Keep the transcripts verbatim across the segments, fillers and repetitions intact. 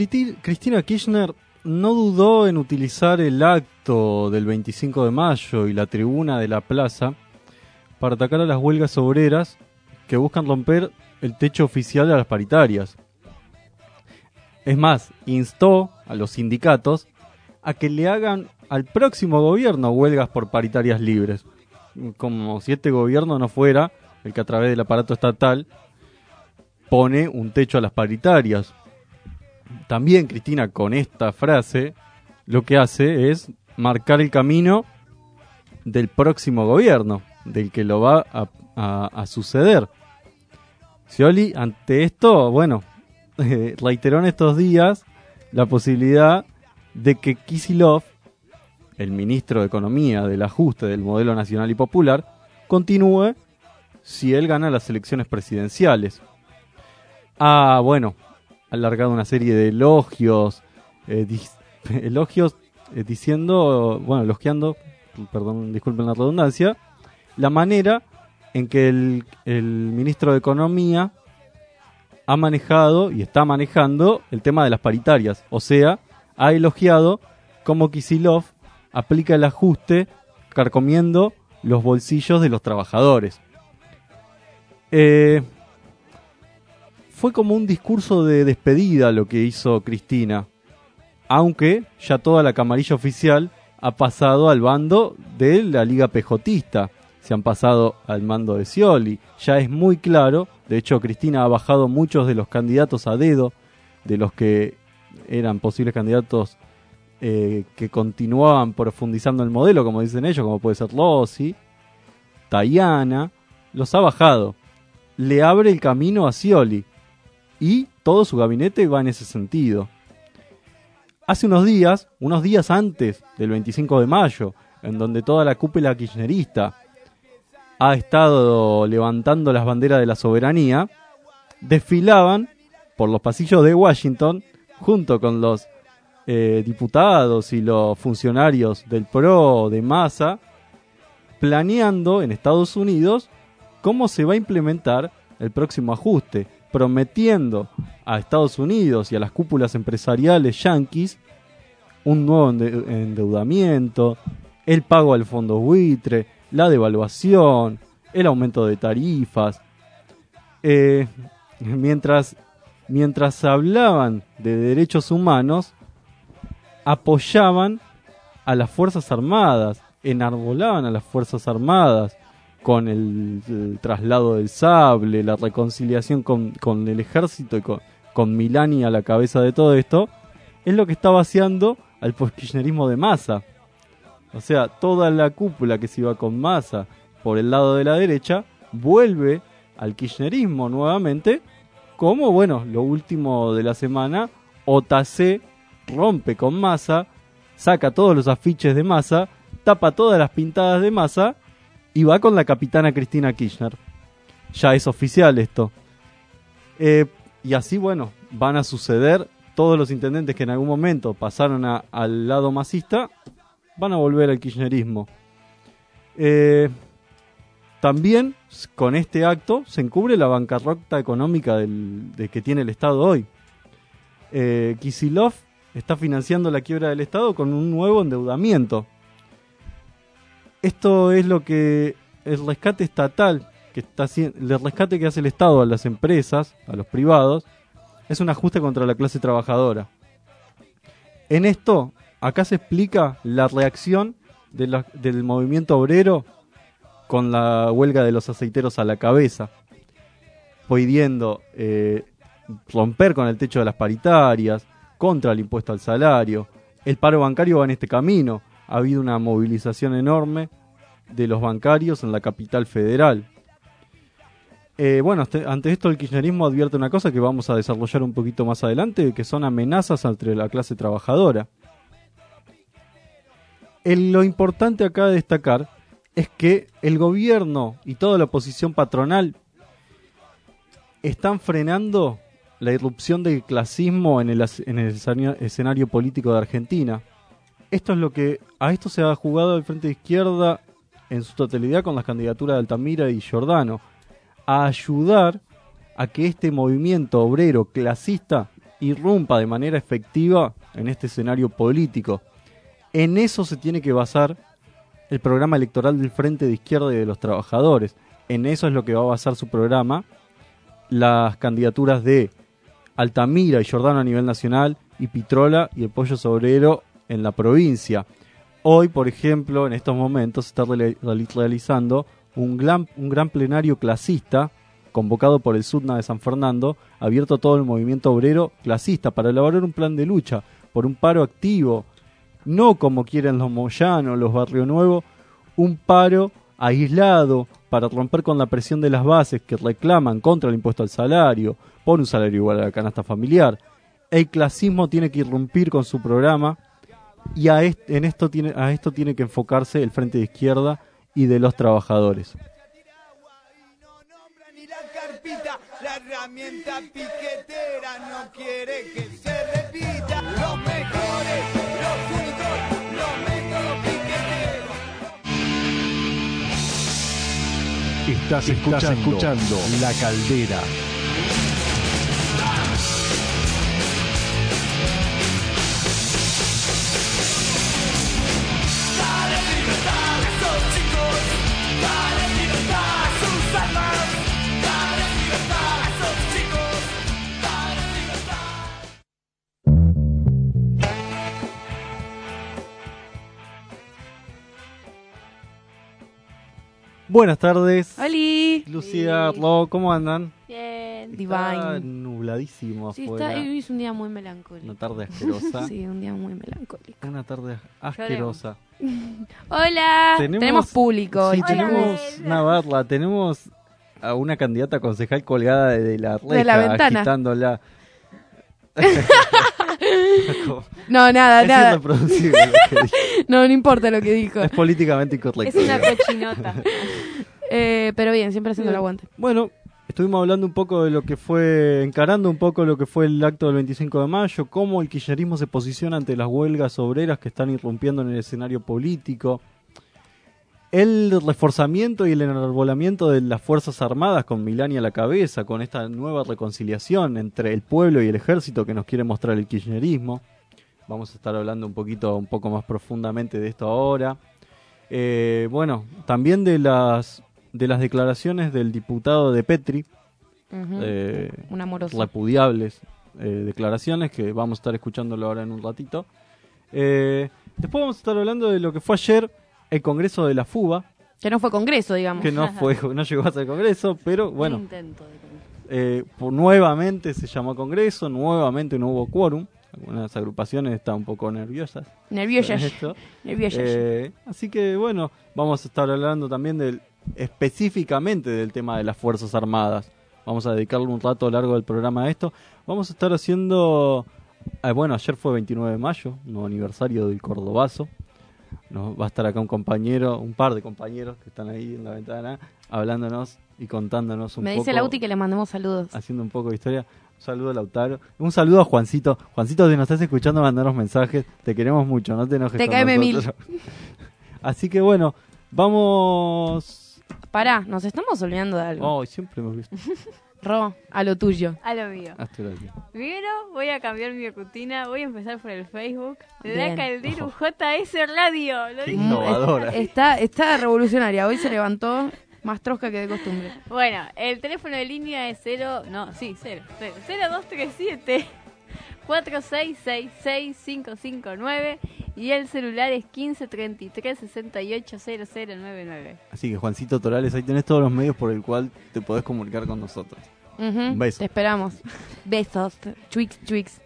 Cristi- Cristina Kirchner no dudó en utilizar el acto del veinticinco de mayo y la tribuna de la plaza para atacar a las huelgas obreras que buscan romper el techo oficial de las paritarias. Es más, instó a los sindicatos a que le hagan al próximo gobierno huelgas por paritarias libres, como si este gobierno no fuera el que a través del aparato estatal pone un techo a las paritarias. También Cristina, con esta frase, lo que hace es marcar el camino del próximo gobierno, del que lo va a, a, a suceder. Scioli, ante esto, bueno, eh, reiteró en estos días la posibilidad de que Kicillof, el ministro de Economía del ajuste del modelo nacional y popular, continúe si él gana las elecciones presidenciales. Ah, bueno, ha alargado una serie de elogios, eh, dis- elogios eh, diciendo, bueno, elogiando, perdón, disculpen la redundancia, la manera en que el, el ministro de Economía ha manejado y está manejando el tema de las paritarias. O sea, ha elogiado cómo Kicillof aplica el ajuste carcomiendo los bolsillos de los trabajadores. Eh, fue como un discurso de despedida lo que hizo Cristina, aunque ya toda la camarilla oficial ha pasado al bando de la Liga Pejotista. Se han pasado al mando de Scioli. Ya es muy claro, de hecho Cristina ha bajado muchos de los candidatos a dedo, de los que eran posibles candidatos eh, que continuaban profundizando el modelo, como dicen ellos, como puede ser Rossi, Tayana, los ha bajado. Le abre el camino a Scioli y todo su gabinete va en ese sentido. Hace unos días, unos días antes del veinticinco de mayo, en donde toda la cúpula kirchnerista ha estado levantando las banderas de la soberanía, desfilaban por los pasillos de Washington junto con los eh, diputados y los funcionarios del P R O, de Massa, planeando en Estados Unidos cómo se va a implementar el próximo ajuste, prometiendo a Estados Unidos y a las cúpulas empresariales yanquis un nuevo ende- endeudamiento, el pago al fondo buitre, la devaluación, el aumento de tarifas. Eh, mientras, mientras hablaban de derechos humanos, apoyaban a las Fuerzas Armadas, enarbolaban a las Fuerzas Armadas con el, el traslado del sable, la reconciliación con, con el ejército y con, con Milani a la cabeza de todo esto, es lo que está vaciando al postkirchnerismo de Massa. O sea, toda la cúpula que se iba con Massa por el lado de la derecha vuelve al kirchnerismo nuevamente, como, bueno, lo último de la semana, O T A C rompe con Massa, saca todos los afiches de Massa, tapa todas las pintadas de Massa y va con la capitana Cristina Kirchner. Ya es oficial esto. Eh, y así, bueno, van a suceder todos los intendentes que en algún momento pasaron a, al lado masista, van a volver al kirchnerismo. Eh, también con este acto se encubre la bancarrota económica del, de que tiene el Estado hoy. Eh, Kicillof está financiando la quiebra del Estado con un nuevo endeudamiento. Esto es lo que el rescate estatal, que está haciendo, el rescate que hace el Estado a las empresas, a los privados, es un ajuste contra la clase trabajadora. En esto, acá se explica la reacción de la, del movimiento obrero con la huelga de los aceiteros a la cabeza, pidiendo eh, romper con el techo de las paritarias, contra el impuesto al salario. El paro bancario va en este camino. Ha habido una movilización enorme de los bancarios en la capital federal. Eh, bueno, este, ante esto el kirchnerismo advierte una cosa que vamos a desarrollar un poquito más adelante, que son amenazas entre la clase trabajadora. El, lo importante acá de destacar es que el gobierno y toda la oposición patronal están frenando la irrupción del clasismo en el, en el escenario, escenario político de Argentina. Esto es lo que a esto se ha jugado el Frente de Izquierda en su totalidad con las candidaturas de Altamira y Giordano, a ayudar a que este movimiento obrero clasista irrumpa de manera efectiva en este escenario político. En eso se tiene que basar el programa electoral del Frente de Izquierda y de los Trabajadores. En eso es lo que va a basar su programa. Las candidaturas de Altamira y Giordano a nivel nacional, y Pitrola y el Pollo Sobrero en la provincia. Hoy, por ejemplo, en estos momentos se está realizando un gran, un gran plenario clasista convocado por el SUTNA de San Fernando, abierto a todo el movimiento obrero clasista para elaborar un plan de lucha por un paro activo, no como quieren los Moyanos, los Barrio Nuevo, un paro aislado para romper con la presión de las bases que reclaman contra el impuesto al salario, por un salario igual a la canasta familiar. El clasismo tiene que irrumpir con su programa y a, est- en esto tiene, a esto tiene que enfocarse el Frente de Izquierda y de los Trabajadores. La herramienta piquetera no quiere que se repita. Los mejores, los únicos, los métodos piqueteros. Estás escuchando, Estás escuchando La Caldera. Dale libertad a esos chicos, dale libertad a sus almas. Buenas tardes. ¡Holi! Lucía, Ro, ¿cómo andan? Bien. Está Divine. nubladísimo Sí, afuera. está, hoy es un día muy melancólico. Una tarde asquerosa. Sí, un día muy melancólico. Una tarde asquerosa. Hola. Tenemos- Tenemos, público. Sí, hoy, chicos. tenemos una barla, tenemos a una candidata concejal colgada de, de la reja, De la ventana. agitándola. No, nada, Es nada. irreproducible lo que dije. No, no importa lo que dijo. Es políticamente Es incorrecto. una digamos. cochinota. Eh, pero bien, siempre haciendo el aguante. Bueno, estuvimos hablando un poco de lo que fue, encarando un poco lo que fue el acto del veinticinco de mayo, cómo el kirchnerismo se posiciona ante las huelgas obreras que están irrumpiendo en el escenario político, el reforzamiento y el enarbolamiento de las Fuerzas Armadas con Milani a la cabeza, con esta nueva reconciliación entre el pueblo y el ejército que nos quiere mostrar el kirchnerismo. Vamos a estar hablando un poquito, un poco más profundamente de esto ahora. Eh, bueno, también de las de las declaraciones del diputado de Petri, Ujú. eh, Un amoroso. repudiables eh, declaraciones que vamos a estar escuchándolo ahora en un ratito. Eh, después vamos a estar hablando de lo que fue ayer el Congreso de la FUBA, Que no fue congreso, digamos. que no fue no llegó a ser Congreso, pero Un bueno, intento de congreso. eh, por- nuevamente se llamó Congreso, nuevamente no hubo quórum, algunas agrupaciones están un poco nerviosas Nerviosa. con esto. Nerviosa. Eh, así que bueno, vamos a estar hablando también del específicamente del tema de las Fuerzas Armadas. Vamos a dedicarle un rato largo del programa a esto. Vamos a estar haciendo, eh, bueno, ayer fue veintinueve de mayo, nuevo aniversario del Cordobazo. Nos va a estar acá un compañero, un par de compañeros que están ahí en la ventana hablándonos y contándonos un Me poco. dice Lauti que le mandemos saludos. Haciendo un poco de historia. Un saludo a Lautaro. Un saludo a Juancito. Juancito, si nos estás escuchando, mandanos mensajes. Te queremos mucho, no te enojes Te con caeme mil. nosotros. Así que bueno, vamos... Pará, nos estamos olvidando de algo. Oh, siempre me olvido. Ro, a lo tuyo. A lo mío. Hasta gracias. Primero voy a cambiar mi rutina. Voy a empezar por el Facebook. La Bien. Caldera J S Radio. Lo Qué dije. innovadora. Está, está revolucionaria. Hoy se levantó más trosca que de costumbre. Bueno, el teléfono de línea es cero. No, sí, cero. cero dos tres siete cuatro seis seis seis cinco cinco nueve. Y el celular es quince treinta y tres sesenta y ocho cero cero nueve nueve. Así que Juancito Torales, ahí tenés todos los medios por el cual te podés comunicar con nosotros. Ujú, Un beso. Te esperamos. Besos. Twix, twix.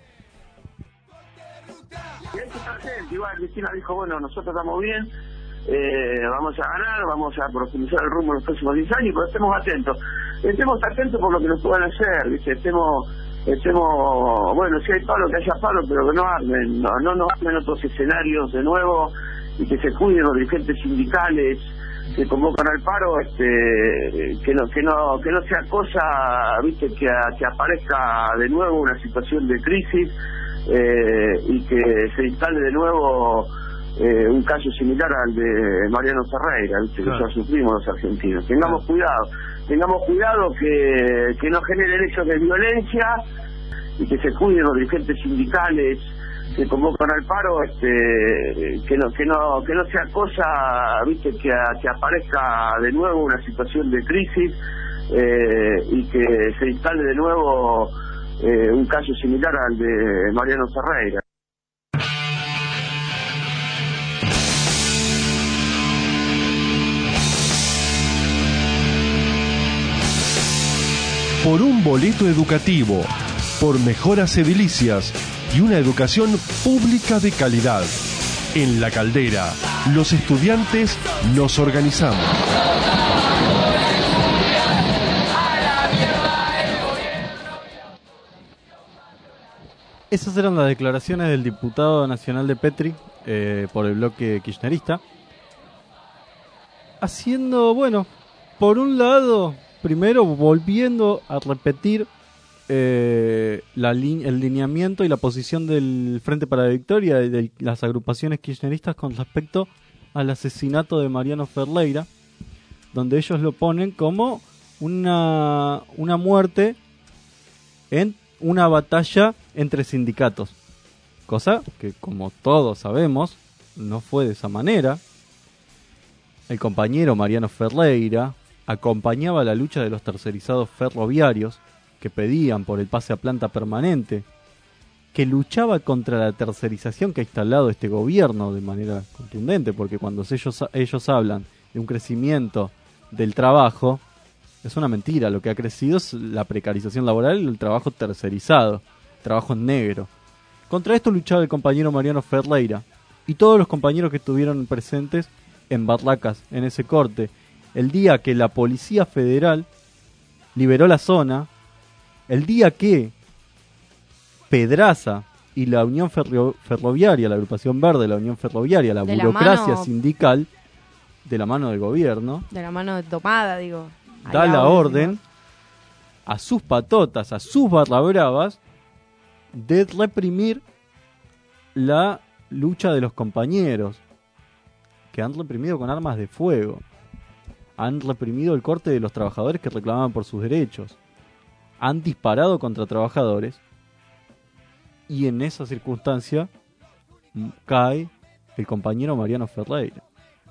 Y hay que estar atento. Igual Cristina dijo, bueno, nosotros estamos bien, eh, vamos a ganar, vamos a profundizar el rumbo en los próximos diez años, pero estemos atentos. Estemos atentos por lo que nos puedan hacer, ¿viste? Estemos, estemos, bueno, si hay palo, que haya palo, pero que no armen, no, no nos armen otros escenarios de nuevo y que se cuiden los dirigentes sindicales que convocan al paro, este, que no, que no, que no sea cosa, viste, que, que aparezca de nuevo una situación de crisis eh, y que se instale de nuevo eh, un caso similar al de Mariano Ferreira, viste, Claro. que ya sufrimos los argentinos. Tengamos cuidado, tengamos cuidado que, que no generen hechos de violencia y que se cuiden los dirigentes sindicales que convocan al paro, este, que no que no que no sea cosa, viste, que, que aparezca de nuevo una situación de crisis eh, y que se instale de nuevo eh, un caso similar al de Mariano Ferreira. Por un boleto educativo, por mejoras edilicias y una educación pública de calidad. En La Caldera, los estudiantes nos organizamos. Esas eran las declaraciones del diputado nacional de Petri eh, por el bloque kirchnerista. Haciendo, bueno, por un lado, primero volviendo a repetir eh, la li- el lineamiento y la posición del Frente para la Victoria y de las agrupaciones kirchneristas con respecto al asesinato de Mariano Ferreira, donde ellos lo ponen como una, una muerte en una batalla entre sindicatos, cosa que, como todos sabemos, no fue de esa manera. El compañero Mariano Ferreira acompañaba la lucha de los tercerizados ferroviarios que pedían por el pase a planta permanente, que luchaba contra la tercerización que ha instalado este gobierno de manera contundente, porque cuando ellos, ellos hablan de un crecimiento del trabajo, es una mentira. Lo que ha crecido es la precarización laboral y el trabajo tercerizado, trabajo en negro. Contra esto luchaba el compañero Mariano Ferreira y todos los compañeros que estuvieron presentes en Barracas, en ese corte, el día que la Policía Federal liberó la zona, el día que Pedraza y la Unión Ferro- Ferroviaria, la agrupación verde, la Unión Ferroviaria, la De la burocracia mano- sindical, de la mano del gobierno, De la mano de tomada, digo. da Allá la vos, orden a sus patotas, a sus barra bravas, de reprimir la lucha de los compañeros, que han reprimido con armas de fuego. Han reprimido el corte de los trabajadores que reclamaban por sus derechos. Han disparado contra trabajadores. Y en esa circunstancia m- cae el compañero Mariano Ferreira.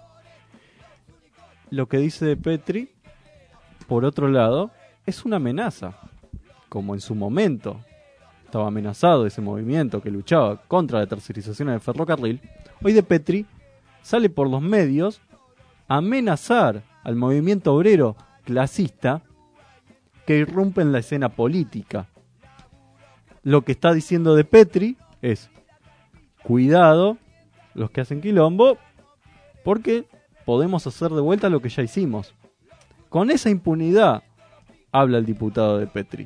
Lo que dice de Petri, por otro lado, es una amenaza. Como en su momento estaba amenazado ese movimiento que luchaba contra la tercerización del ferrocarril, hoy de Petri sale por los medios a amenazar al movimiento obrero clasista que irrumpe en la escena política. Lo que está diciendo de Petri es: cuidado los que hacen quilombo, porque podemos hacer de vuelta lo que ya hicimos. Con esa impunidad habla el diputado de Petri.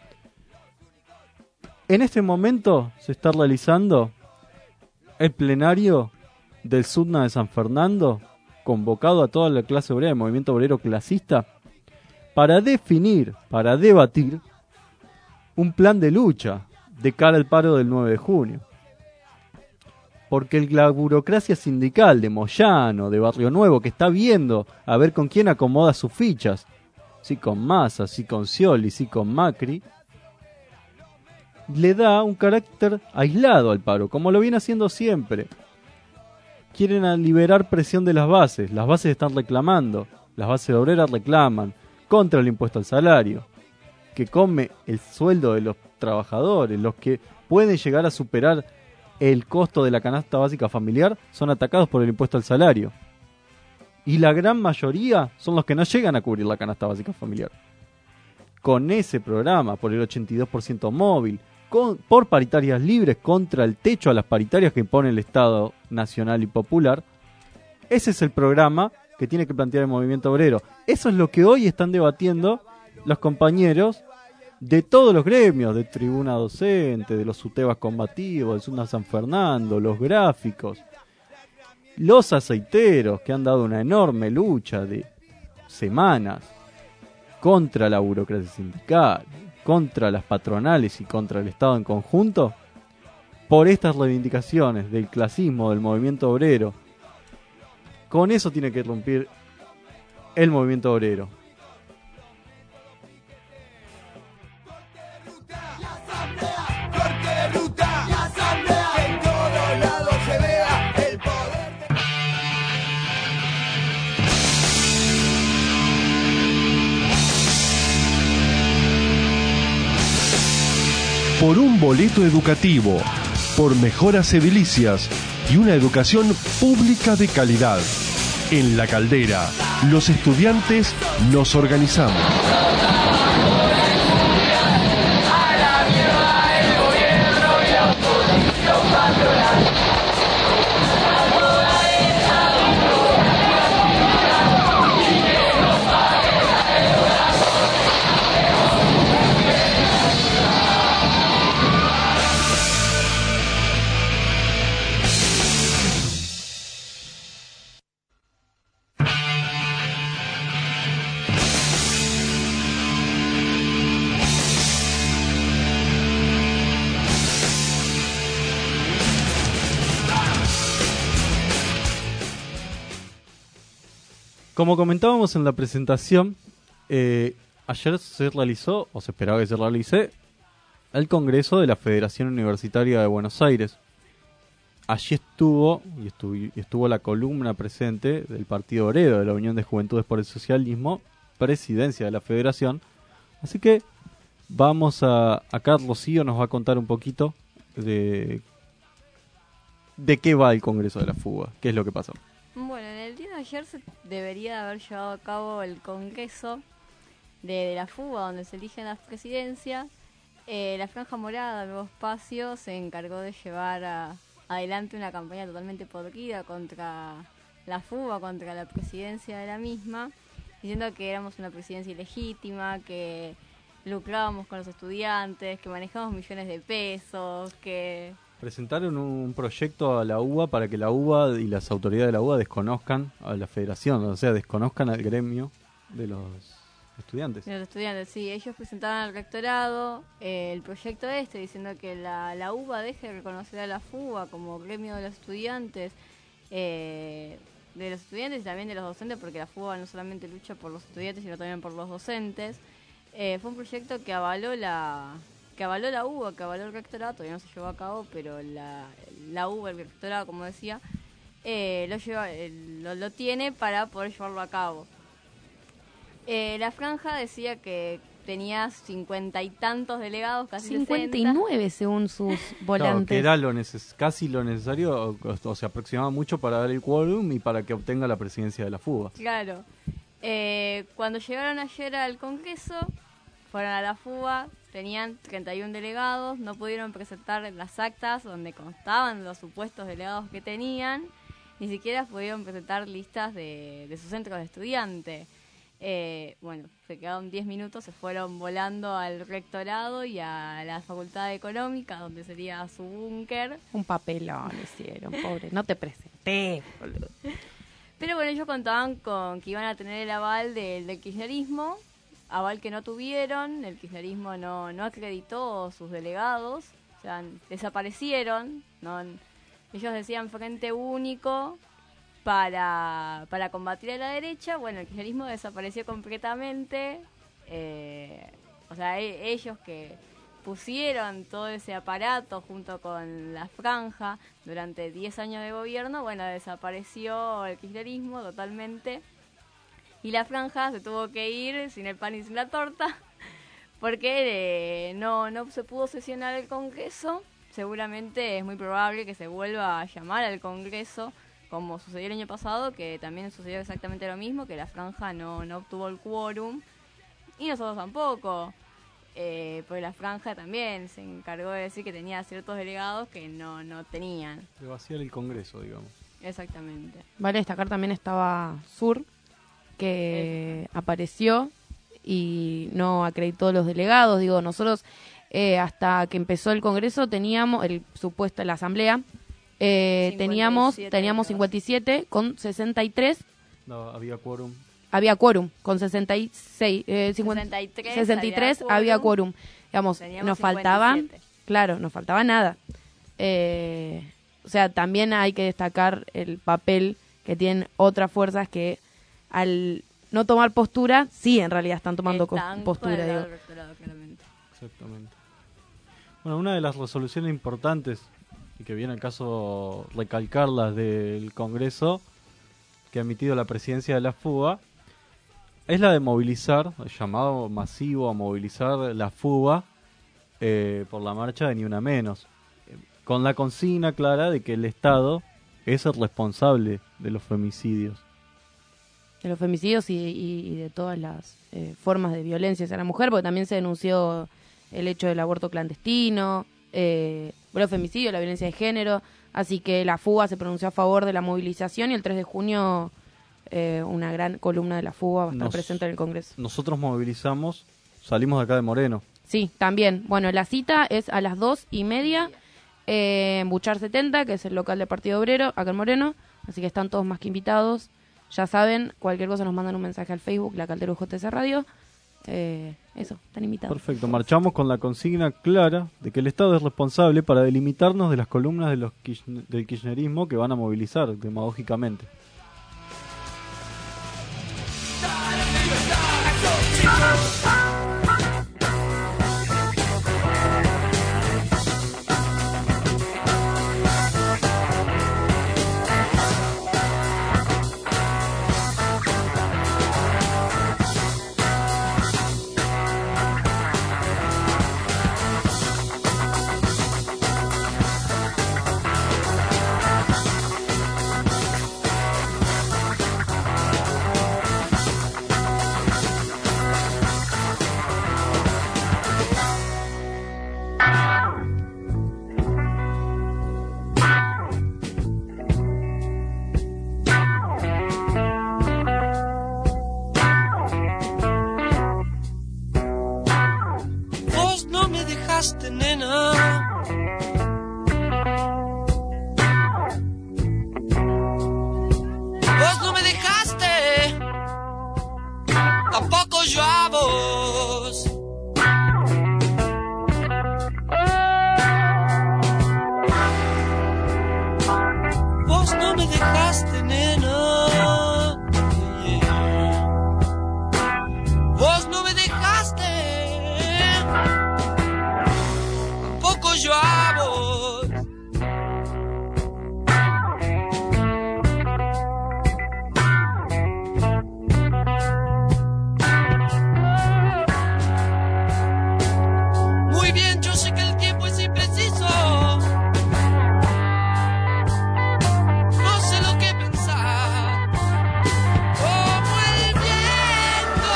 En este momento se está realizando el plenario del SUTNA de San Fernando, convocado a toda la clase obrera del movimiento obrero clasista, para definir, para debatir un plan de lucha de cara al paro del nueve de junio. Porque la burocracia sindical de Moyano, de Barrio Nuevo, que está viendo a ver con quién acomoda sus fichas, si con Massa, si con Scioli, si con Macri, le da un carácter aislado al paro, como lo viene haciendo siempre. Quieren a liberar presión de las bases, las bases están reclamando, las bases obreras reclaman contra el impuesto al salario, que come el sueldo de los trabajadores. Los que pueden llegar a superar el costo de la canasta básica familiar son atacados por el impuesto al salario. Y la gran mayoría son los que no llegan a cubrir la canasta básica familiar. Con ese programa, por el ochenta y dos por ciento móvil, con, por paritarias libres contra el techo a las paritarias que impone el Estado nacional y popular, ese es el programa que tiene que plantear el movimiento obrero. Eso es lo que hoy están debatiendo los compañeros de todos los gremios, de tribuna docente, de los SUTEBAS combativos, del SUTNA San Fernando, los gráficos, los aceiteros, que han dado una enorme lucha de semanas contra la burocracia sindical, contra las patronales y contra el Estado en conjunto, por estas reivindicaciones del clasismo, del movimiento obrero. Con eso tiene que romper el movimiento obrero. La asamblea por un boleto educativo, por mejoras edilicias y una educación pública de calidad. En La Caldera, los estudiantes nos organizamos. Como comentábamos en la presentación, eh, ayer se realizó, o se esperaba que se realice, el Congreso de la Federación Universitaria de Buenos Aires. Allí estuvo, y estuvo, y estuvo la columna presente del Partido Obrero de la Unión de Juventudes por el Socialismo, presidencia de la Federación. Así que vamos a, acá Rocío nos va a contar un poquito de, de qué va el Congreso de la Fuga, qué es lo que pasó. Bueno, en el día de ayer se debería haber llevado a cabo el Congreso de, de la Fuga, donde se eligen las presidencias. Eh, la Franja Morada, Nuevo Espacio, se encargó de llevar a, adelante una campaña totalmente podrida contra la Fuga, contra la presidencia de la misma, diciendo que éramos una presidencia ilegítima, que lucrábamos con los estudiantes, que manejamos millones de pesos, que... Presentaron un proyecto a la U B A para que la U B A y las autoridades de la U B A desconozcan a la federación, o sea, desconozcan al gremio de los estudiantes. De los estudiantes, sí. Ellos presentaron al rectorado eh, el proyecto este, diciendo que la, la U B A deje de reconocer a la Fuga como gremio de los estudiantes, eh, de los estudiantes y también de los docentes, porque la Fuga no solamente lucha por los estudiantes, sino también por los docentes. Eh, fue un proyecto que avaló la... que avaló la U B A, que avaló el rectorado, todavía no se llevó a cabo, pero la, la U B A, el rectorado, como decía, eh, lo, lleva, eh, lo, lo tiene para poder llevarlo a cabo. Eh, la Franja decía que tenía cincuenta y tantos delegados, casi cincuenta y sesenta. nueve según sus Claro, volantes. que era lo neces- casi lo necesario, o, o se aproximaba mucho para dar el quórum y para que obtenga la presidencia de la Fuga. Claro. Eh, cuando llegaron ayer al Congreso, fueron a la Fuga, tenían treinta y uno delegados, no pudieron presentar las actas donde constaban los supuestos delegados que tenían, ni siquiera pudieron presentar listas de, de sus centros de estudiantes. Eh, bueno, se quedaron diez minutos, se fueron volando al rectorado y a la Facultad de Económica, donde sería su búnker. Un papelón hicieron, pobre. No te presenté, boludo. Pero bueno, ellos contaban con que iban a tener el aval del, del kirchnerismo, aval que no tuvieron, el kirchnerismo no, no acreditó sus delegados, o sea, desaparecieron, no, ellos decían frente único para, para combatir a la derecha, bueno, el kirchnerismo desapareció completamente, eh, o sea, e- ellos que pusieron todo ese aparato junto con la Franja durante diez años de gobierno, bueno, desapareció el kirchnerismo totalmente. Y la Franja se tuvo que ir sin el pan y sin la torta, porque eh, no, no se pudo sesionar el Congreso. Seguramente es muy probable que se vuelva a llamar al Congreso, como sucedió el año pasado, que también sucedió exactamente lo mismo, que la Franja no, no obtuvo el quórum, y nosotros tampoco. Eh, porque la Franja también se encargó de decir que tenía ciertos delegados que no, no tenían. De vaciar el Congreso, digamos. Exactamente. Vale destacar también estaba Sur, que apareció y no acreditó los delegados. Digo, nosotros eh, hasta que empezó el Congreso teníamos, el supuesto, la asamblea, eh, teníamos teníamos cincuenta y siete con sesenta y tres. No, había quórum. Había quórum, con sesenta y seis, eh, cincuenta, sesenta y tres, sesenta y tres había había quórum. quórum. Digamos, Teníamos nos cincuenta y faltaba, siete. claro, nos faltaba nada. Eh, o sea, también hay que destacar el papel que tienen otras fuerzas que al no tomar postura, sí, en realidad están tomando co- Están postura. con el lado Digo. del rectorado, claramente. Exactamente. Bueno, una de las resoluciones importantes, y que viene al caso recalcarlas del Congreso, que ha emitido la presidencia de la Fuga, es la de movilizar, el llamado masivo a movilizar la Fuga eh, por la marcha de Ni Una Menos, eh, con la consigna clara de que el Estado es el responsable de los femicidios. De los femicidios y, y, y de todas las eh, formas de violencia hacia la mujer, porque también se denunció el hecho del aborto clandestino, eh, el femicidio, la violencia de género, así que la FUBA se pronunció a favor de la movilización y el tres de junio eh, una gran columna de la FUBA va a estar Nos- presente en el Congreso. Nosotros movilizamos, salimos de acá de Moreno. Sí, también. Bueno, la cita es a las dos y media eh, en Buchar setenta, que es el local del Partido Obrero, acá en Moreno, así que están todos más que invitados. Ya saben, cualquier cosa nos mandan un mensaje al Facebook, La Caldera U J T C Radio. Eh, eso, están invitados. Perfecto, marchamos con la consigna clara de que el Estado es responsable para delimitarnos de las columnas de los kirchne- del kirchnerismo que van a movilizar demagógicamente. Vos no me dejaste, nena. Vos no me dejaste. Tampoco yo a vos. Vos no me dejaste, nena. Yeah. Vos no me dejaste. Tampoco yo a vos. Muy bien, yo sé que el tiempo es impreciso. No sé lo que pensar. Como el viento.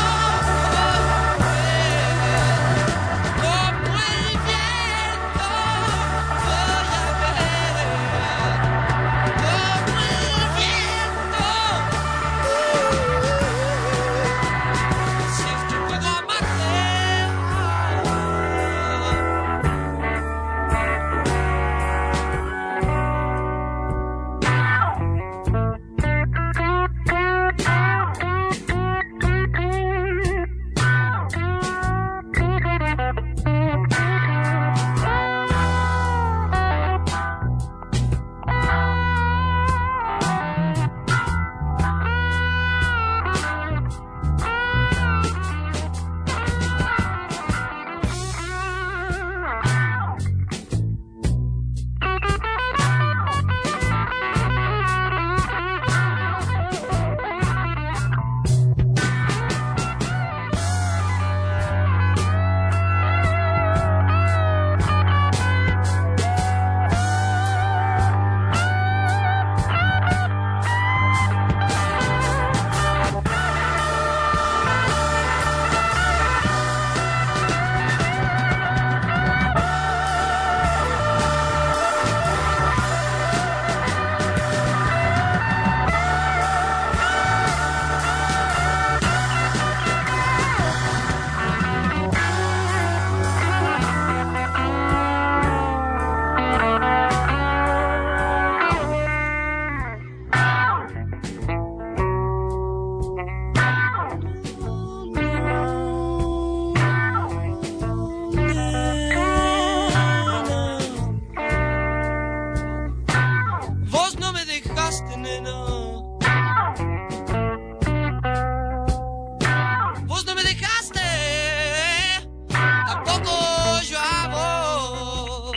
Como el viento. Voy a ver. Como el viento. Si es que puedo amarte. Vos no me dejaste, nena. Vos no me dejaste. Tampoco yo a vos.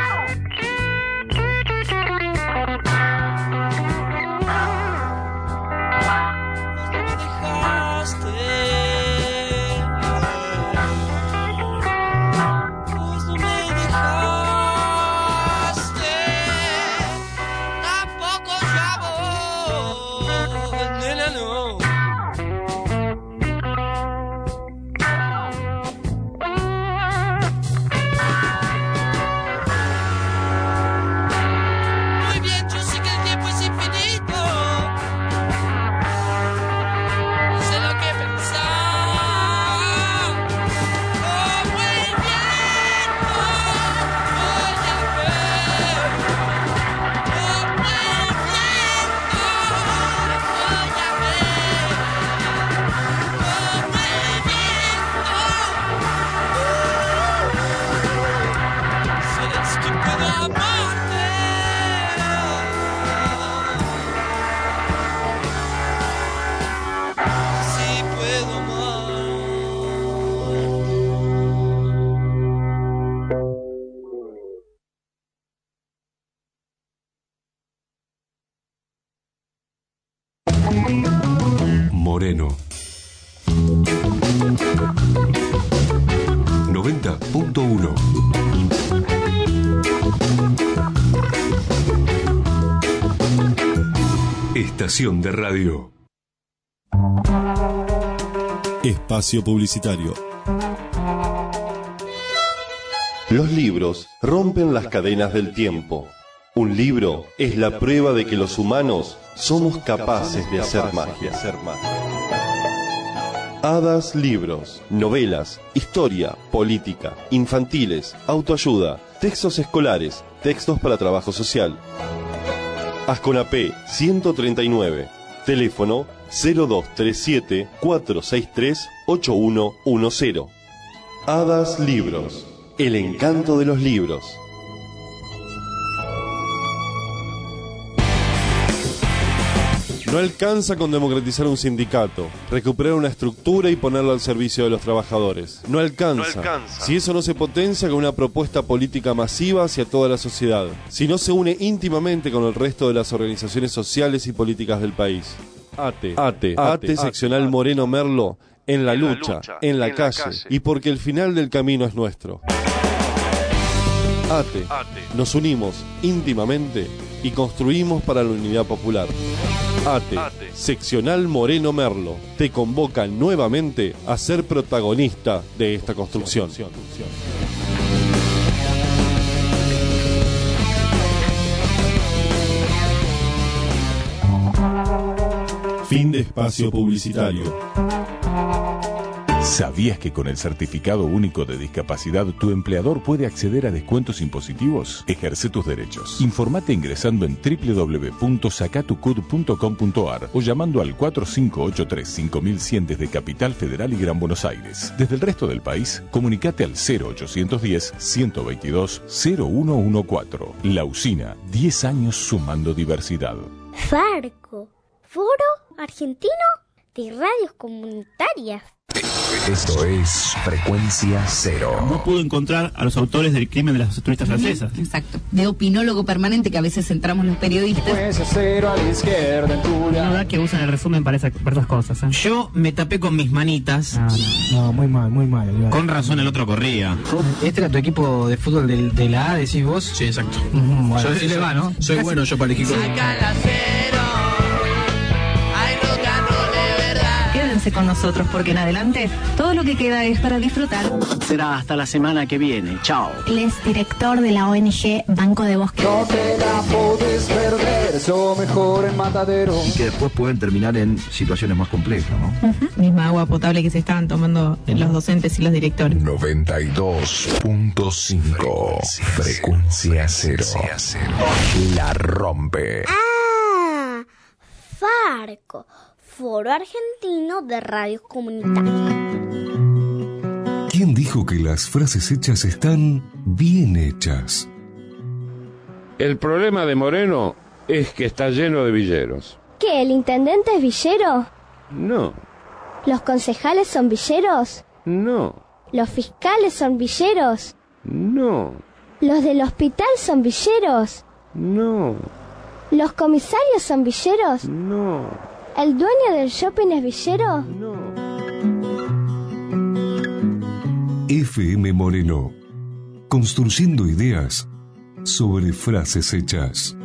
Vos no me dejaste. Moreno. noventa punto uno. Estación de radio. Espacio publicitario. Los libros rompen las cadenas del tiempo. Un libro es la prueba de que los humanos somos capaces de hacer magia. Hadas Libros, novelas, historia, política, infantiles, autoayuda, textos escolares, textos para trabajo social. Asconapé ciento treinta y nueve, teléfono cero dos tres siete, cuatro seis tres, ocho uno uno cero. Hadas Libros, el encanto de los libros. No alcanza con democratizar un sindicato, recuperar una estructura y ponerlo al servicio de los trabajadores. No alcanza. No alcanza. Si eso no se potencia con una propuesta política masiva hacia toda la sociedad. Si no se une íntimamente con el resto de las organizaciones sociales y políticas del país. ATE, ATE, ATE seccional Moreno Merlo, en la En la lucha, lucha, en la en la calle, calle. y porque el final del camino es nuestro. ATE, ATE. nos unimos íntimamente y construimos para la unidad popular. ATE, ATE. seccional Moreno Merlo, te convoca nuevamente a ser protagonista de esta construcción. Fin de espacio publicitario. ¿Sabías que con el Certificado Único de Discapacidad tu empleador puede acceder a descuentos impositivos? Ejerce tus derechos. Informate ingresando en doble u doble u doble u punto sacatucud punto com punto a r o llamando al cuatro cinco ocho tres cinco mil cien desde Capital Federal y Gran Buenos Aires. Desde el resto del país, comunicate al cero ochocientos diez, ciento veintidós, cero uno catorce. La Usina, diez años sumando diversidad. Farco, Foro Argentino de Radios Comunitarias. Esto es Frecuencia Cero. No pudo encontrar a los autores del crimen de las turistas francesas. Exacto. De opinólogo permanente que a veces entramos los periodistas. Frecuencia Cero a la izquierda en tu La verdad que usan el resumen para, esa, para esas cosas. ¿eh? Yo me tapé con mis manitas. No, no, no, muy mal, muy mal. Igual. Con razón el otro corría. ¿Este era tu equipo de fútbol de, de la A, decís vos? Sí, exacto. Uh-huh, bueno, yo, sí le va, ¿no? Soy bueno yo para elegir. Quédense con nosotros porque en adelante todo lo que queda es para disfrutar. Será hasta la semana que viene. Chao. Él es director de la O N G Banco de Bosque. No te la podés perder, es lo mejor en Matadero. Y que después pueden terminar en situaciones más complejas, ¿no? Uh-huh. Misma agua potable que se estaban tomando los docentes y los directores. noventa y dos punto cinco. Frecuencia Cero. La rompe. Ah, Farco, Foro Argentino de Radios Comunitarias. ¿Quién dijo que las frases hechas están bien hechas? El problema de Moreno es que está lleno de villeros. ¿Qué, el intendente es villero? No, ¿Los concejales son villeros? no, ¿Los fiscales son villeros? no, ¿Los del hospital son villeros? no, ¿Los comisarios son villeros? no, ¿El dueño del shopping es villero? no. F M Moreno, construyendo ideas sobre frases hechas.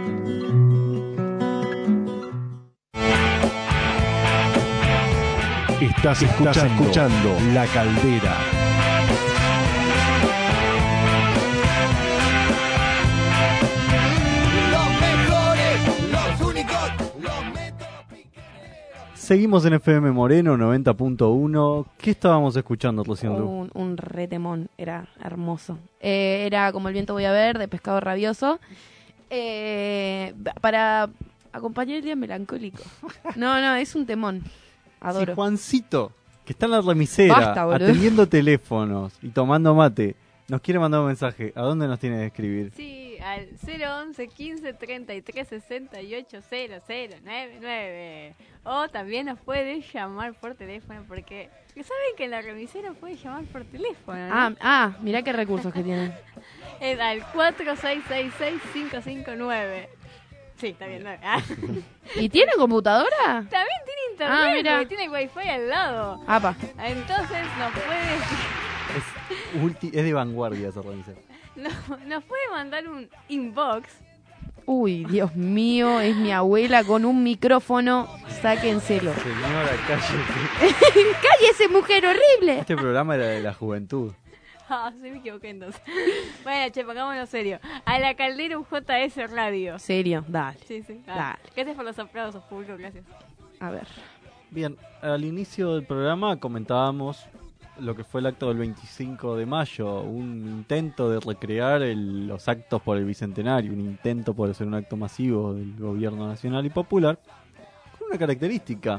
Estás escuchando, Estás escuchando La Caldera. Seguimos en F M Moreno noventa punto uno. ¿Qué estábamos escuchando recién, Lu? Un, un retemón, era hermoso. Eh, era Como el viento voy a ver, de Pescado Rabioso. Eh, para acompañar el día melancólico. No, no, es un temón. Adoro. Sí, Juancito, que está en la remisera, Basta, boludo. atendiendo teléfonos y tomando mate, nos quiere mandar un mensaje. ¿A dónde nos tiene que escribir? Sí, al cero once quince treinta y tres sesenta y ocho cero cero nueve nueve. O también nos puede llamar por teléfono, porque saben que en la remisera puede llamar por teléfono, ¿no? Ah, ah, mirá qué recursos que tienen. Es al cuatro seis seis seis cinco cinco nueve. Sí, está bien. No. Ah. ¿Y tiene computadora? También tiene internet, Ah, mira. porque tiene wifi al lado. Apa. Entonces nos puede, Es, ulti- es de vanguardia esa organización. no, nos puede mandar un inbox. Uy, Dios mío, es mi abuela con un micrófono. Sáquenselo. Señora, cállese. ¡Cállese, mujer horrible! Este programa era de la juventud. Ah, sí me equivoqué entonces. Bueno, che, pongámonos serio. A la Caldera U J S Radio. ¿Serio? Dale. Sí, sí. Ah. Dale. Gracias por los aplausos, público, gracias. A ver. Bien, al inicio del programa comentábamos lo que fue el acto del veinticinco de mayo, un intento de recrear el- los actos por el Bicentenario, un intento por hacer un acto masivo del gobierno nacional y popular, con una característica.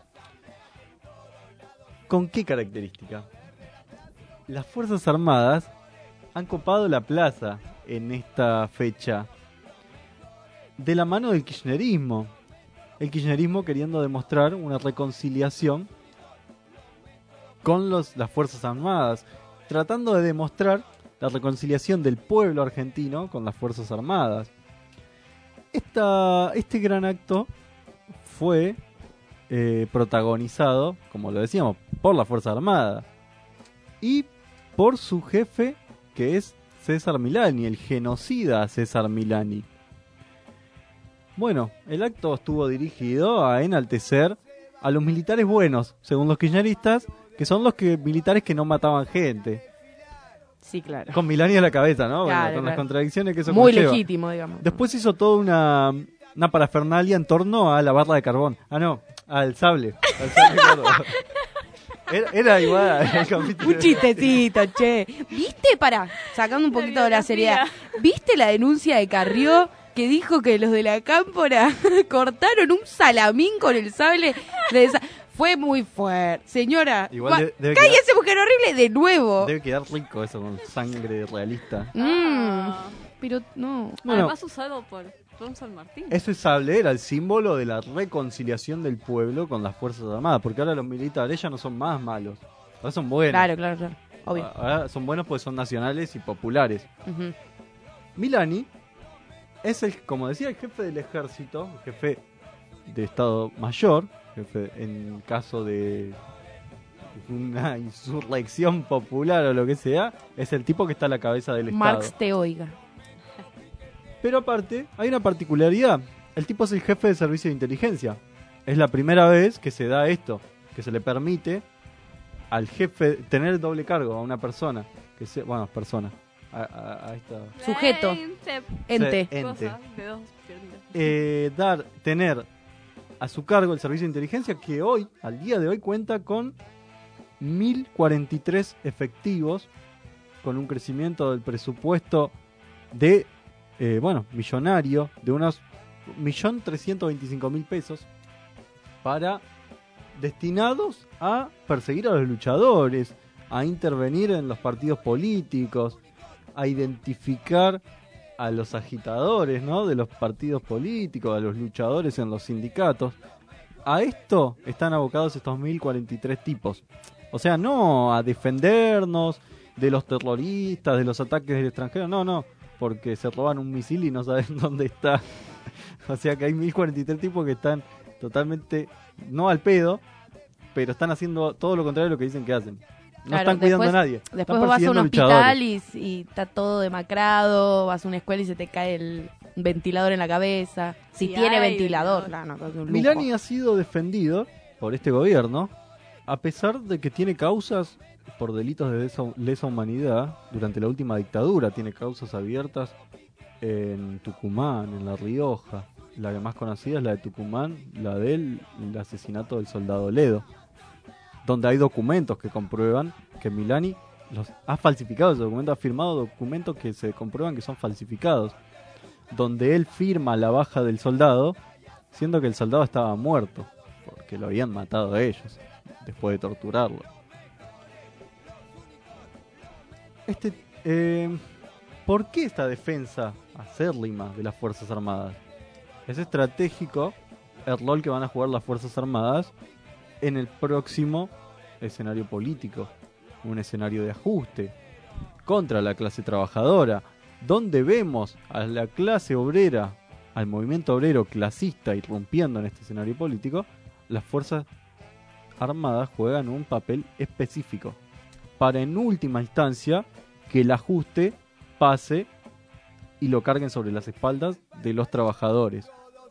¿Con qué característica? Las Fuerzas Armadas han copado la plaza en esta fecha de la mano del kirchnerismo. El kirchnerismo queriendo demostrar una reconciliación con los, las Fuerzas Armadas, tratando de demostrar la reconciliación del pueblo argentino con las Fuerzas Armadas. Esta, este gran acto fue eh, protagonizado, como lo decíamos, por las Fuerzas Armadas y por su jefe, que es César Milani, el genocida César Milani. Bueno, el acto estuvo dirigido a enaltecer a los militares buenos, según los kirchneristas, que son los que militares que no mataban gente. Sí, claro. Con Milani a la cabeza, ¿no? Bueno, Claro, con las claro. contradicciones que eso Muy conlleva. legítimo, digamos. Después hizo toda una, una parafernalia en torno a la barra de carbón. Ah, no, al sable. Al sable Córdoba. Era, era igual el capítulo. Un chistecito, che. ¿Viste? Para, sacando un poquito de la seriedad. ¿Viste la denuncia de Carrió que dijo que los de la Cámpora cortaron un salamín con el sable de esa... Fue muy fuerte. Señora, Igual gua- de- debe cállese, quedar- mujer horrible, de nuevo. Debe quedar rico eso con sangre realista. Mm, pero no. Bueno. Además usado por Don San Martín. Ese sable era el símbolo de la reconciliación del pueblo con las Fuerzas Armadas, porque ahora los militares ya no son más malos, ahora son buenos. Claro, claro, claro. Obvio. Ahora son buenos porque son nacionales y populares. Ujú. Milani es el, como decía, el jefe del ejército, el jefe de Estado Mayor, jefe en caso de una insurrección popular o lo que sea, es el tipo que está a la cabeza del Marx Estado. te oiga. Pero aparte, hay una particularidad. El tipo es el jefe de servicio de inteligencia. Es la primera vez que se da esto, que se le permite al jefe tener el doble cargo a una persona, que sea, bueno, persona, a, a- a esta Sujeto. Ente. Ente. ente. Cosa de dos piernitas. Eh, dar, tener a su cargo el servicio de inteligencia que hoy, al día de hoy, cuenta con mil cuarenta y tres efectivos, con un crecimiento del presupuesto de, eh, bueno, millonario, de unos un millón trescientos veinticinco mil pesos, para destinados a perseguir a los luchadores, a intervenir en los partidos políticos, a identificar a los agitadores, ¿no?, de los partidos políticos, a los luchadores en los sindicatos. A esto están abocados estos mil cuarenta y tres tipos. O sea, no a defendernos de los terroristas, de los ataques del extranjero, no, no, porque se roban un misil y no saben dónde está. O sea que hay mil cuarenta y tres tipos que están totalmente, no al pedo, pero están haciendo todo lo contrario de lo que dicen que hacen. No Claro, están cuidando después- a nadie. Después Están vas a un persiguiendo hospital luchadores. y, y está todo demacrado, vas a una escuela y se te cae el ventilador en la cabeza. Si Sí, tiene hay ventilador, ventilador. claro, no, es un lujo. Milani ha sido defendido por este gobierno, a pesar de que tiene causas por delitos de lesa, lesa humanidad durante la última dictadura. Tiene causas abiertas en Tucumán, en La Rioja. La que más conocida es la de Tucumán, la del el asesinato del soldado Ledo, donde hay documentos que comprueban que Milani los ha falsificado esos documentos, ha firmado documentos que se comprueban que son falsificados, donde él firma la baja del soldado, siendo que el soldado estaba muerto, porque lo habían matado a ellos, después de torturarlo. Este, eh, ¿Por qué esta defensa acérrima de las Fuerzas Armadas? Es estratégico el rol que van a jugar las Fuerzas Armadas en el próximo escenario político, un escenario de ajuste contra la clase trabajadora, donde vemos a la clase obrera al movimiento obrero clasista irrumpiendo en este escenario político, las Fuerzas Armadas juegan un papel específico para, en última instancia, que el ajuste pase y lo carguen sobre las espaldas de los trabajadores.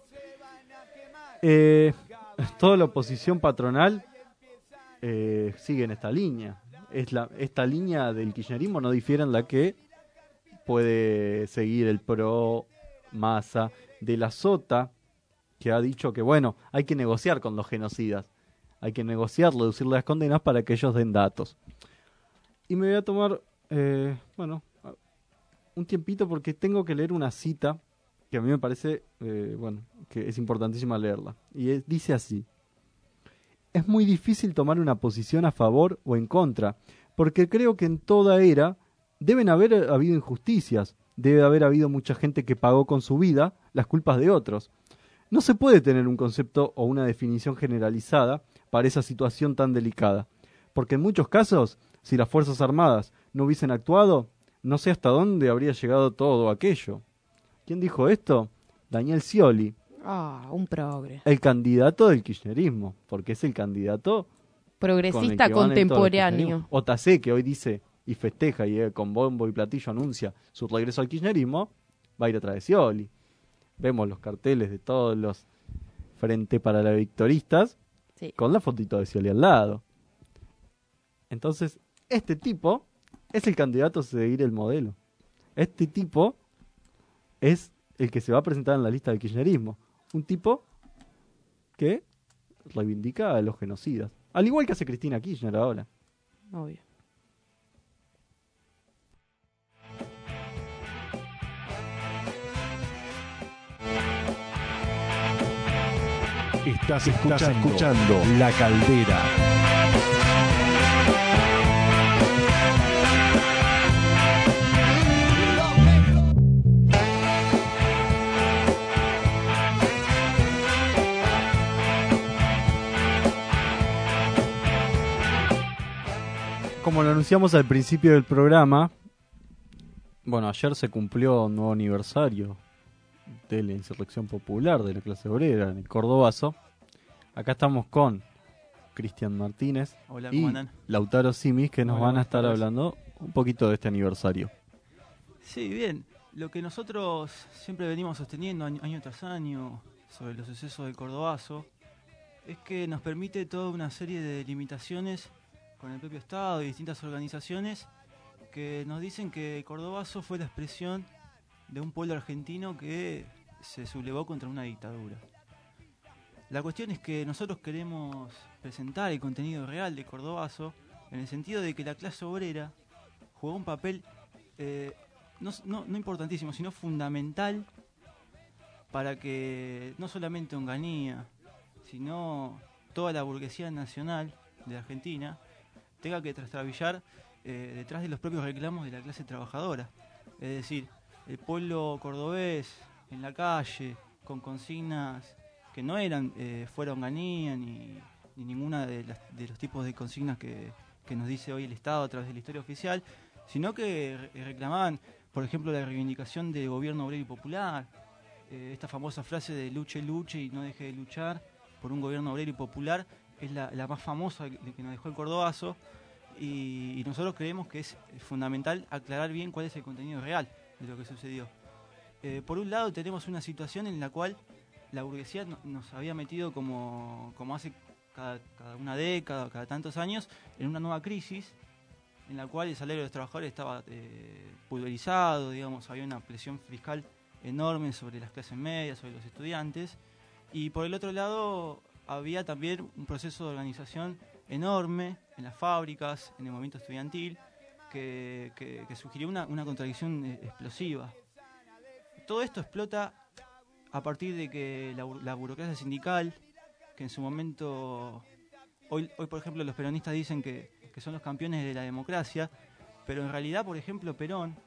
Eh, toda la oposición patronal eh, sigue en esta línea. Es la, esta línea del kirchnerismo no difiere en la que puede seguir el PRO, Massa, de la Sota, que ha dicho que, bueno, hay que negociar con los genocidas. Hay que negociar, reducir las condenas para que ellos den datos. Y me voy a tomar, eh, bueno, un tiempito porque tengo que leer una cita que a mí me parece, eh, bueno, que es importantísima leerla. Y es, dice así: es muy difícil tomar una posición a favor o en contra, porque creo que en toda era deben haber habido injusticias, debe haber habido mucha gente que pagó con su vida las culpas de otros. No se puede tener un concepto o una definición generalizada para esa situación tan delicada, porque en muchos casos, si las Fuerzas Armadas no hubiesen actuado, no sé hasta dónde habría llegado todo aquello. ¿Quién dijo esto? Daniel Scioli. Ah, un progre. El candidato del kirchnerismo, porque es el candidato progresista contemporáneo. Otacé, que hoy dice y festeja y eh, con bombo y platillo anuncia su regreso al kirchnerismo, va a ir atrás de Scioli. Vemos los carteles de todos los Frente para la Victoristas, sí, con la fotito de Scioli al lado. Entonces, este tipo es el candidato a seguir el modelo. Este tipo es el que se va a presentar en la lista del kirchnerismo. Un tipo que reivindica a los genocidas. Al igual que hace Cristina Kirchner ahora. Obvio. Estás escuchando, Estás escuchando La Caldera. Como lo anunciamos al principio del programa, bueno, ayer se cumplió un nuevo aniversario de la insurrección popular de la clase obrera en el Cordobazo. Acá estamos con Cristian Martínez. Hola, y Lautaro Simis, que nos Hola, van a estar hablando un poquito de este aniversario. Sí, bien. Lo que nosotros siempre venimos sosteniendo año, año tras año sobre los sucesos del Cordobazo es que nos permite toda una serie de limitaciones con el propio Estado y distintas organizaciones que nos dicen que el Cordobazo fue la expresión de un pueblo argentino que se sublevó contra una dictadura. La cuestión es que nosotros queremos presentar el contenido real de Cordobazo en el sentido de que la clase obrera jugó un papel eh, no, no, no importantísimo, sino fundamental para que no solamente Onganía, sino toda la burguesía nacional de Argentina tenga que trastrabillar eh, detrás de los propios reclamos de la clase trabajadora. Es decir, el pueblo cordobés en la calle, con consignas que no eran eh, fuera Onganía ni, ni ninguna de, las, de los tipos de consignas que, que nos dice hoy el Estado a través de la historia oficial, sino que re- reclamaban, por ejemplo, la reivindicación del gobierno obrero y popular, eh, esta famosa frase de luche, luche y no deje de luchar por un gobierno obrero y popular, es la, la más famosa que, que nos dejó el Cordobazo, y, y nosotros creemos que es fundamental aclarar bien cuál es el contenido real de lo que sucedió. Eh, por un lado tenemos una situación en la cual la burguesía no, nos había metido como, como hace cada, cada una década, cada tantos años, en una nueva crisis en la cual el salario de los trabajadores estaba eh, pulverizado, digamos, había una presión fiscal enorme sobre las clases medias, sobre los estudiantes, y por el otro lado había también un proceso de organización enorme en las fábricas, en el movimiento estudiantil, que, que, que sugirió una, una contradicción eh, explosiva. Todo esto explota a partir de que la, la burocracia sindical, que en su momento, hoy, hoy por ejemplo los peronistas dicen que, que son los campeones de la democracia, pero en realidad, por ejemplo, Perón,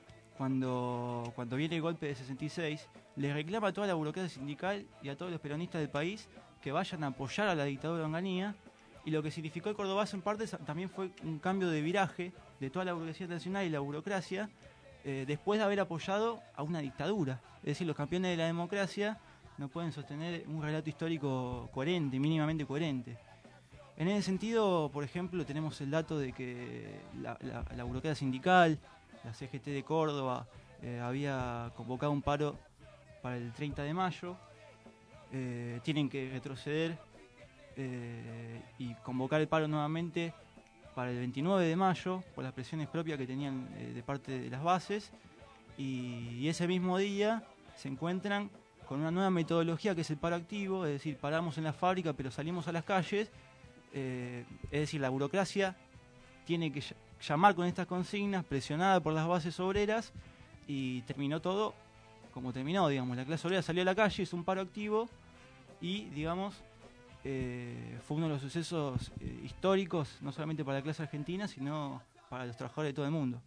cuando, cuando viene el golpe de sesenta y seis, le reclama a toda la burocracia sindical y a todos los peronistas del país que vayan a apoyar a la dictadura de Onganía, y lo que significó el Cordobazo en parte también fue un cambio de viraje de toda la burguesía nacional y la burocracia, eh, después de haber apoyado a una dictadura. Es decir, los campeones de la democracia no pueden sostener un relato histórico coherente, mínimamente coherente. En ese sentido, por ejemplo, tenemos el dato de que la, la, la burocracia sindical, la C G T de Córdoba, eh, había convocado un paro para el treinta de mayo. Eh, tienen que retroceder eh, y convocar el paro nuevamente para el veintinueve de mayo, por las presiones propias que tenían eh, de parte de las bases. Y, y ese mismo día se encuentran con una nueva metodología que es el paro activo, es decir, paramos en la fábrica pero salimos a las calles. Eh, es decir, la burocracia tiene que llamar con estas consignas, presionada por las bases obreras, y terminó todo como terminó, digamos. La clase obrera salió a la calle, hizo un paro activo y, digamos, eh, fue uno de los sucesos eh, históricos, no solamente para la clase argentina, sino para los trabajadores de todo el mundo.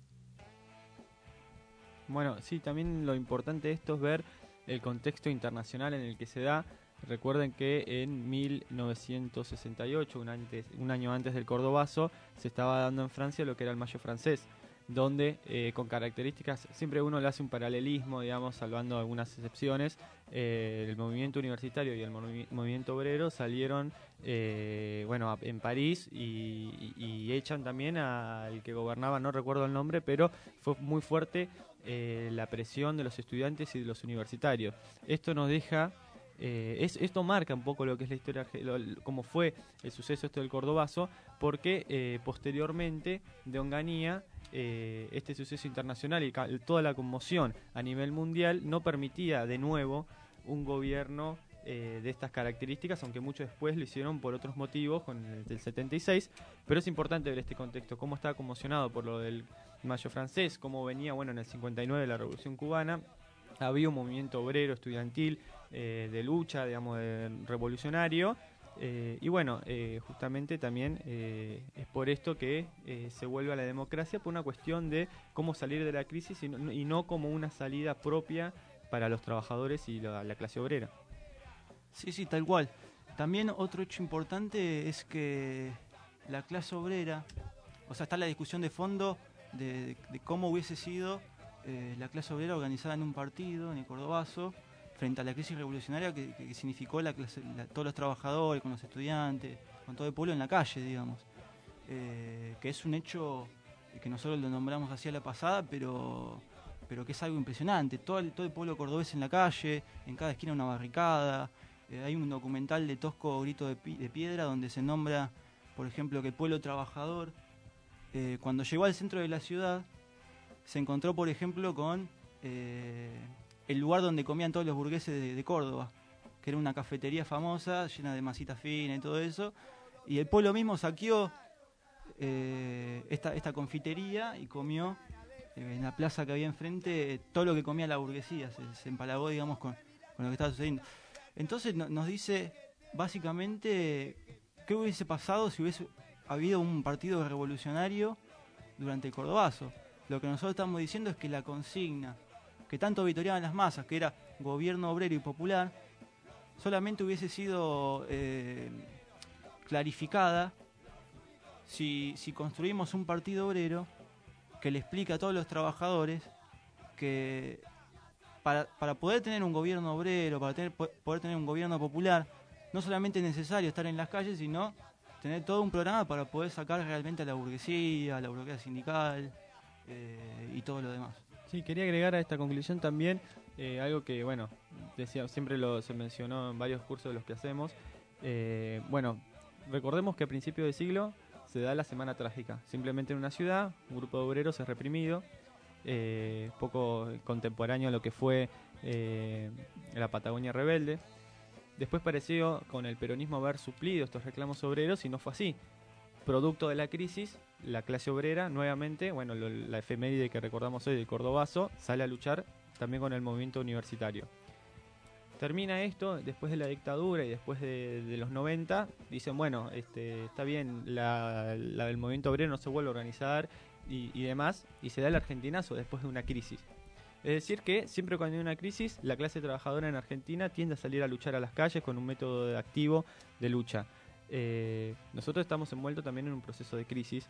Bueno, sí, también lo importante de esto es ver el contexto internacional en el que se da. Recuerden que en mil novecientos sesenta y ocho, un, antes, un año antes del Cordobazo, se estaba dando en Francia lo que era el Mayo francés, donde eh, con características, siempre uno le hace un paralelismo, digamos, salvando algunas excepciones, eh, el movimiento universitario y el movi- movimiento obrero salieron eh, bueno, a, en París y, y, y echan también al que gobernaba, no recuerdo el nombre, pero fue muy fuerte eh, la presión de los estudiantes y de los universitarios. Esto nos deja... Eh, es, esto marca un poco lo que es la historia, lo, cómo fue el suceso esto del Cordobazo, porque eh, posteriormente de Onganía, eh, este suceso internacional y ca- toda la conmoción a nivel mundial no permitía de nuevo un gobierno eh, de estas características, aunque mucho después lo hicieron por otros motivos, con el del setenta y seis, pero es importante ver este contexto, cómo estaba conmocionado por lo del Mayo francés, cómo venía, bueno, en el cincuenta y nueve la Revolución Cubana. Había un movimiento obrero, estudiantil, eh, de lucha, digamos, de revolucionario. Eh, y bueno, eh, justamente también eh, es por esto que eh, se vuelve a la democracia, por una cuestión de cómo salir de la crisis y no, y no como una salida propia para los trabajadores y la, la clase obrera. Sí, sí, tal cual. También otro hecho importante es que la clase obrera, o sea, está la discusión de fondo de, de, de cómo hubiese sido eh, la clase obrera organizada en un partido, en el Cordobazo, frente a la crisis revolucionaria que, que, que significó la clase, la, todos los trabajadores, con los estudiantes, con todo el pueblo en la calle, digamos. Eh, que es un hecho que nosotros lo nombramos así a la pasada, pero, pero que es algo impresionante. Todo el, todo el pueblo cordobés en la calle, en cada esquina una barricada. Eh, hay un documental de Tosco Grito de, pi, de Piedra donde se nombra, por ejemplo, que el pueblo trabajador, eh, cuando llegó al centro de la ciudad, se encontró, por ejemplo, con eh, el lugar donde comían todos los burgueses de, de Córdoba, que era una cafetería famosa, llena de masitas finas y todo eso, y el pueblo mismo saqueó eh, esta, esta confitería y comió eh, en la plaza que había enfrente eh, todo lo que comía la burguesía, se, se empalagó, digamos, con, con lo que estaba sucediendo. Entonces no, nos dice, básicamente, qué hubiese pasado si hubiese habido un partido revolucionario durante el Cordobazo. Lo que nosotros estamos diciendo es que la consigna que tanto vitoreaban las masas, que era gobierno obrero y popular, solamente hubiese sido eh, clarificada si, si construimos un partido obrero que le explica a todos los trabajadores que para, para poder tener un gobierno obrero, para tener, poder tener un gobierno popular, no solamente es necesario estar en las calles, sino tener todo un programa para poder sacar realmente a la burguesía, a la burguesía sindical eh, y todo lo demás. Sí, quería agregar a esta conclusión también eh, algo que, bueno, decía, siempre lo se mencionó en varios cursos de los que hacemos. Eh, bueno, recordemos que a principios de siglo se da la Semana Trágica. Simplemente en una ciudad, un grupo de obreros es reprimido, eh, poco contemporáneo a lo que fue eh, la Patagonia rebelde. Después pareció con el peronismo haber suplido estos reclamos obreros y no fue así. Producto de la crisis, la clase obrera nuevamente, bueno, lo, la efeméride que recordamos hoy del Cordobazo, sale a luchar también con el movimiento universitario. Termina esto, después de la dictadura y después de, de los noventa, dicen, bueno, este, está bien, la, la del movimiento obrero no se vuelve a organizar y, y demás, y se da el argentinazo después de una crisis. Es decir que siempre cuando hay una crisis, la clase trabajadora en Argentina tiende a salir a luchar a las calles con un método de activo de lucha. Eh, nosotros estamos envueltos también en un proceso de crisis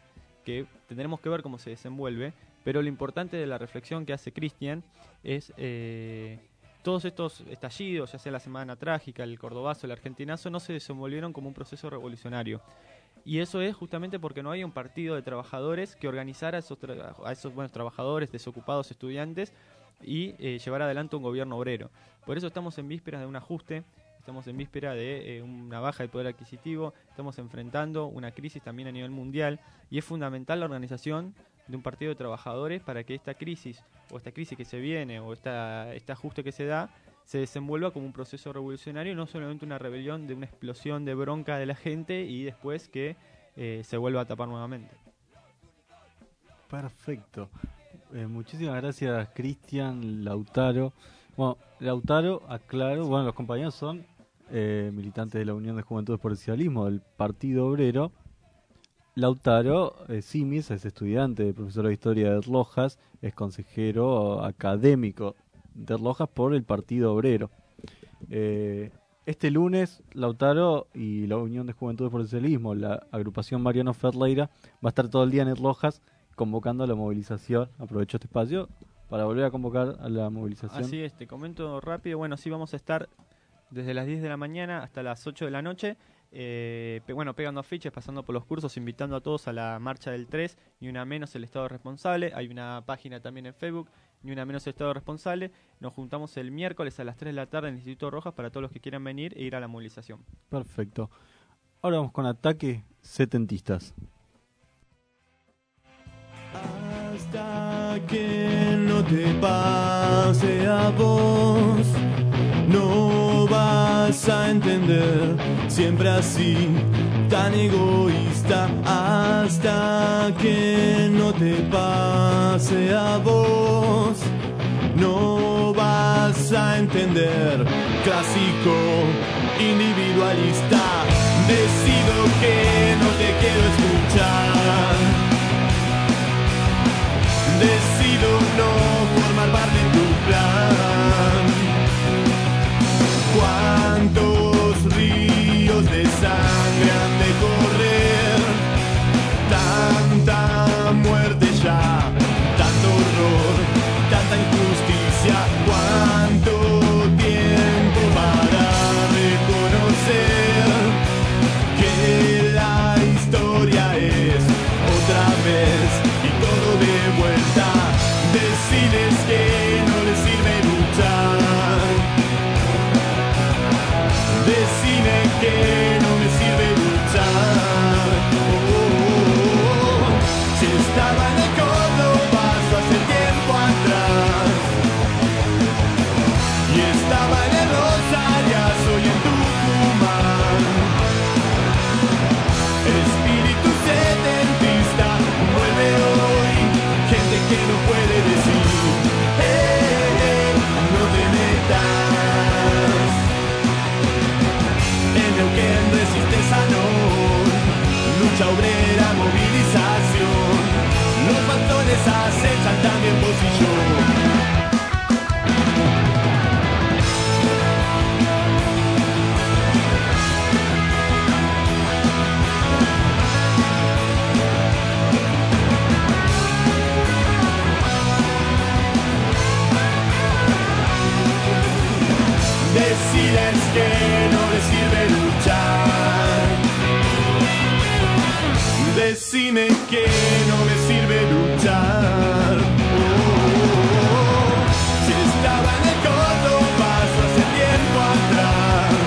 que tendremos que ver cómo se desenvuelve, pero lo importante de la reflexión que hace Cristian es eh, todos estos estallidos, ya sea la Semana Trágica, el Cordobazo, el Argentinazo, no se desenvolvieron como un proceso revolucionario. Y eso es justamente porque no había un partido de trabajadores que organizara a esos, tra- a esos buenos trabajadores, desocupados, estudiantes y eh, llevar adelante un gobierno obrero. Por eso estamos en vísperas de un ajuste, estamos en víspera de eh, una baja del poder adquisitivo, estamos enfrentando una crisis también a nivel mundial y es fundamental la organización de un partido de trabajadores para que esta crisis o esta crisis que se viene o esta, este ajuste que se da se desenvuelva como un proceso revolucionario y no solamente una rebelión de una explosión de bronca de la gente y después que eh, se vuelva a tapar nuevamente. Perfecto. Eh, muchísimas gracias, Cristian, Lautaro. Bueno, Lautaro, aclaro, bueno, los compañeros son eh, militantes de la Unión de Juventudes por el Socialismo, del Partido Obrero. Lautaro eh, Simis es estudiante, de profesor de Historia de Rojas, es consejero académico de Rojas por el Partido Obrero. Eh, este lunes, Lautaro y la Unión de Juventudes por el Socialismo, la agrupación Mariano Ferreira, va a estar todo el día en Rojas convocando a la movilización. Aprovecho este espacio para volver a convocar a la movilización. Así es, te comento rápido. Bueno, sí, vamos a estar desde las diez de la mañana hasta las ocho de la noche. Eh, pe- bueno, pegando afiches, pasando por los cursos, invitando a todos a la marcha del tres, ni una menos el Estado responsable. Hay una página también en Facebook, ni una menos el Estado responsable. Nos juntamos el miércoles a las tres de la tarde en el Instituto Rojas para todos los que quieran venir e ir a la movilización. Perfecto. Ahora vamos con Ataque Setentistas. Hasta que no te pase a vos, no vas a entender, siempre así, tan egoísta. Hasta que no te pase a vos, no vas a entender, clásico, individualista. Decido que no te quiero escuchar. Decido no formar parte de tu plan. ¿Cuántos ríos de sangre han de correr? Tanta muerte ya, tanto horror, tanta injusticia. ¿Cuánto tiempo para reconocer que la historia es otra vez y todo de vuelta? Deciles que no les sirve luchar. Decime que no me sirve luchar. Oh, oh, oh. Si estaba en el Cordobazo hace tiempo atrás y estaba en el Rosariazo y en Tucumán, espíritu setentista vuelve hoy. Gente que no puede decir, eh, eh, no te metas. En Neuquén resiste Sanón, lucha obrera, movilización. Los patrones acechan también vos y yo. Decides que no les sirve luchar. Decime que no me sirve luchar. Oh, oh, oh. Si estaba en el Cordobazo hace tiempo atrás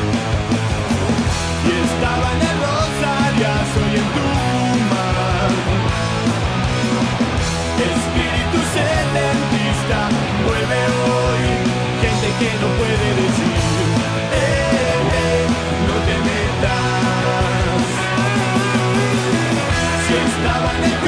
y estaba en el Rosariazo y en Tucumán, espíritu setentista vuelve hoy. Gente que no puede decir, eh, eh, no te metas. Si estaba en el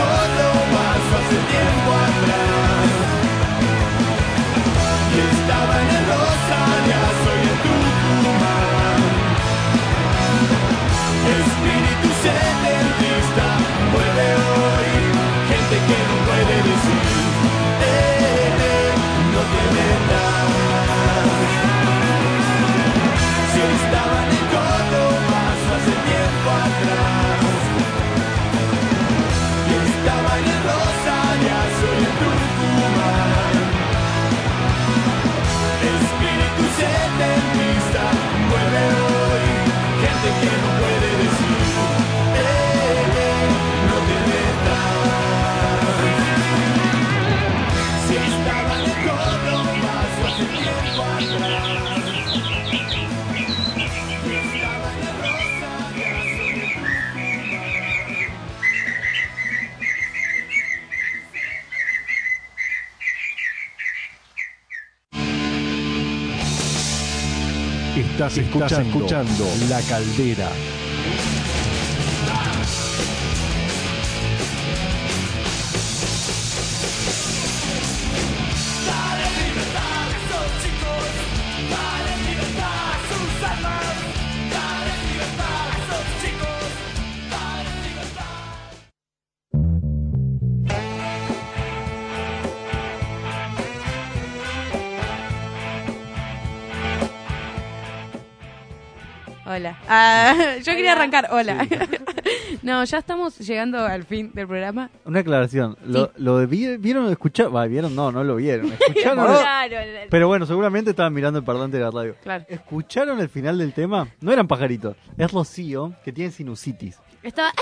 Estás escuchando, Estás escuchando La Caldera. Hola. Ah, yo quería arrancar. Hola. Sí. No, ya estamos llegando al fin del programa. Una aclaración. Lo, sí. lo de, ¿Vieron? ¿Escucharon? Va, ¿vieron? No, no lo vieron. ¿Escucharon? Pero bueno, seguramente estaban mirando el parlante de la radio. Claro. ¿Escucharon el final del tema? No eran pajaritos. Es Rocío, que tiene sinusitis. Estaba...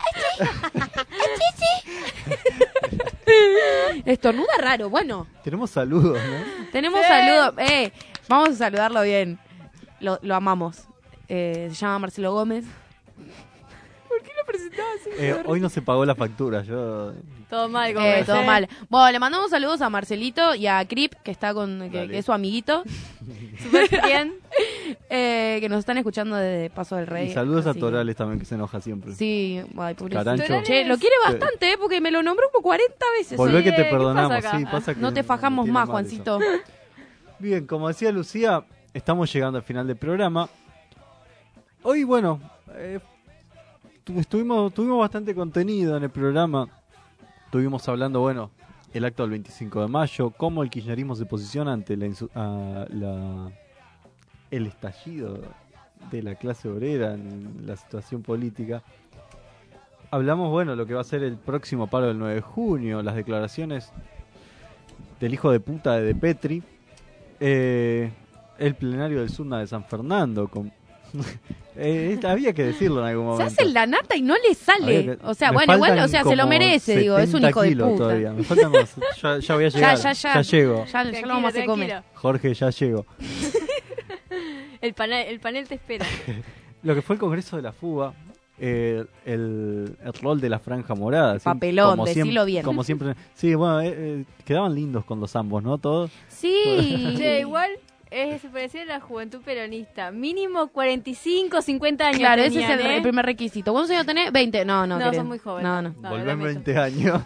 Estornuda raro. Bueno. Tenemos saludos, ¿no? Tenemos sí. saludos. Eh, vamos a saludarlo bien. Lo, lo amamos. Eh, se llama Marcelo Gómez. ¿Por qué lo presentaba así? Eh, hoy no se pagó la factura. Yo... Todo mal, Gómez. Eh, todo eh. mal. Bueno, le mandamos saludos a Marcelito y a Crip, que está con que, que es su amiguito. Súper bien. eh, que nos están escuchando desde Paso del Rey. Y saludos así. a Torales también, que se enoja siempre. Sí, ay, Carancho. Che, lo quiere bastante, eh, porque me lo nombró como cuarenta veces. Volvé eh. que te perdonamos. Pasa sí, pasa que no te fajamos más, Juancito. Eso. Bien, como decía Lucía, estamos llegando al final del programa. Hoy, bueno, eh, estuvimos, tuvimos bastante contenido en el programa. Estuvimos hablando, bueno, el acto del veinticinco de mayo, cómo el kirchnerismo se posiciona ante la, uh, la el estallido de la clase obrera en la situación política. Hablamos, bueno, lo que va a ser el próximo paro del nueve de junio, las declaraciones del hijo de puta de De Petri, eh, el plenario del Sunda de San Fernando, con... eh, había que decirlo en algún momento. Se hace la nata y no le sale. Que, o sea, bueno, igual, o sea, se lo merece, digo, es un hijo de puta. Todavía. Me faltan más. Ya, ya voy a llegar. Ya, ya, ya. Ya llego. Ya, ya lo vamos a hacer comer. Jorge, ya llego. el, panel, el panel te espera. Lo que fue el Congreso de la Fuga, eh, el, el rol de la franja morada. Papelón, decilo bien. Como siempre. Sí, bueno, eh, eh, quedaban lindos con los ambos, ¿no? Todos. Sí. Che, igual... Es, se parecía a la juventud peronista. Mínimo cuarenta y cinco, cincuenta años. Claro, tenían, ese es el, ¿eh? el primer requisito. ¿Cuántos años tenés? veinte. No, no, No, querés. son muy jóvenes. No, no. no Volvés veinte años.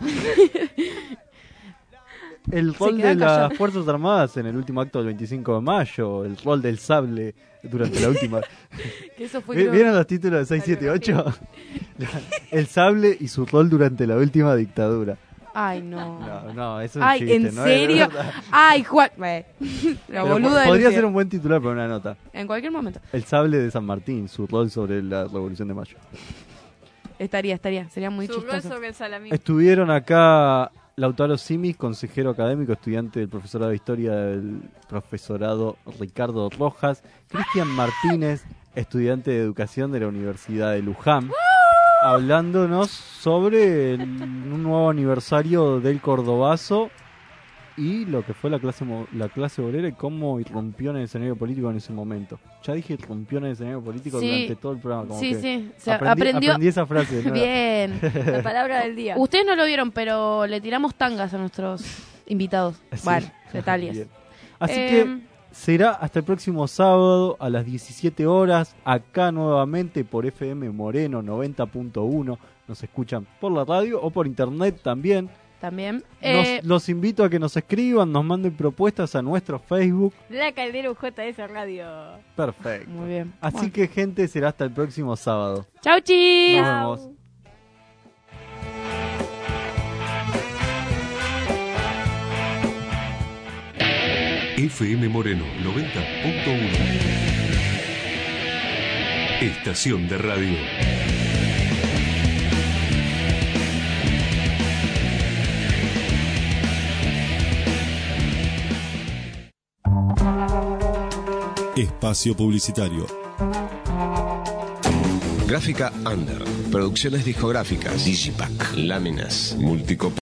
El rol de callado. las Fuerzas Armadas en el último acto del veinticinco de mayo. El rol del sable durante la última... que eso fue ¿Vieron creo... los títulos de seis, siete, ocho? El sable y su rol durante la última dictadura. Ay, no. No, no, eso es Ay, un chiste, ¿en ¿no? serio? Ay, Juan. La boluda podría del ser un buen titular para una nota. En cualquier momento. El sable de San Martín, su rol sobre la Revolución de Mayo. Estaría, estaría. Sería muy su chistoso. Rol sobre el salamín. Estuvieron acá Lautaro Simis, consejero académico, estudiante del profesorado de Historia del profesorado Ricardo Rojas. Cristian Martínez, estudiante de Educación de la Universidad de Luján. Hablándonos sobre el, un nuevo aniversario del Cordobazo y lo que fue la clase la clase obrera y cómo irrumpió en el escenario político en ese momento. Ya dije irrumpió en el escenario político sí, durante todo el programa. Como sí, que sí. Se aprendí, aprendió... aprendí esa frase. ¿No? Bien. La palabra del día. Ustedes no lo vieron, pero le tiramos tangas a nuestros invitados. Sí. Bueno, detalles. Bien. Así eh... que... será hasta el próximo sábado a las diecisiete horas, acá nuevamente por F M Moreno noventa punto uno. Nos escuchan por la radio o por internet también. También. Nos, Eh... los invito a que nos escriban, nos manden propuestas a nuestro Facebook. La Caldera U J S Radio. Perfecto. Muy bien. Así bueno. que, gente, será hasta el próximo sábado. Chau, chis. Nos vemos. F M Moreno noventa punto uno. Estación de radio. Espacio publicitario. Gráfica Under. Producciones discográficas. Digipack. Láminas. Multicop.